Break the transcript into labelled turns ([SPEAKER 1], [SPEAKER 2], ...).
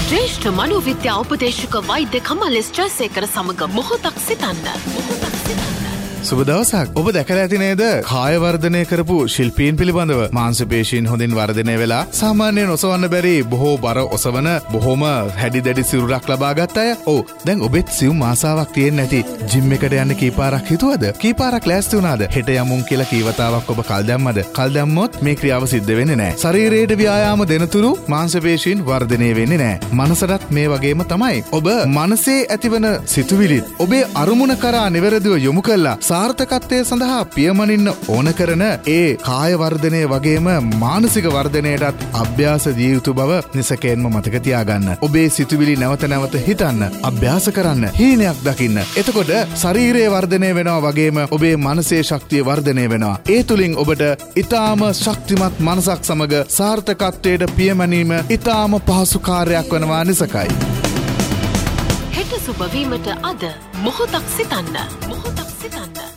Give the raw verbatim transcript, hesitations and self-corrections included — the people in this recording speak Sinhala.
[SPEAKER 1] ශ්‍රේෂ්ඨ මනෝවිද්‍යා උපදේශක වෛද්‍ය කමල් එස් ජයසේකර සමග මොහොතක් සිතන්න. මොහොතක් සිතන්න.
[SPEAKER 2] සුබ දවසක්. ඔබ දැකලා ඇති නේද කාය වර්ධනය කරපු ශිල්පීන් පිළිබඳව? මාංශ පේශීන් හොඳින් වර්ධනය වෙලා සාමාන්‍යයෙන් ඔසවන්න බැරි බොහෝ බර ඔසවන බොහොම හැඩි දැඩි සිරුරක් ලබා ගත්ත අය. ඔව් දැන් ඔබෙත් සියුම් ආසාවක් තියෙන්නේ නැති ජිම් එකට යන්න කීපාරක් හිතුවද? කීපාරක් ලෑස්ති වුණාද? හෙට යමුන් කියලා කීවතාවක් ඔබ කල් දැම්මද? කල් දැම්මොත් මේ ක්‍රියාව සිද්ධ වෙන්නේ නැහැ. ශරීරයට ව්‍යායාම දෙනතුරු මාංශ පේශීන් වර්ධනය වෙන්නේ නැහැ. මනසටත් මේ වගේම තමයි. ඔබ මනසේ ඇතිවන සිතුවිලිත් ඔබේ අරමුණ කරා නිවැරදිව යොමු කළා සාර්ථකත්වය සඳහා පියමනින්න ඕන කරන ඒ කාය වර්ධනය වගේම මානසික වර්ධනයටත් අභ්‍යාස දිය යුතු බව නිසකයෙන්ම මතක තියාගන්න. ඔබේ සිතුවිලි නැවත නැවත හිතන්න, අභ්‍යාස කරන්න, හීනයක් දකින්න. එතකොට ශරීරයේ වර්ධනය වෙනවා වගේම ඔබේ මනසේ ශක්තිය වර්ධනය වෙනවා. ඒ තුලින් ඔබට ඊටාම ශක්තිමත් මනසක් සමග සාර්ථකත්වයට පියමනීම ඊටාම පහසු කාර්යයක් වෙනවා නිසකයි.
[SPEAKER 1] හෙට සුබ වීමට අද මොහොතක් සිතන්න. මොහොතක් සිතන්න.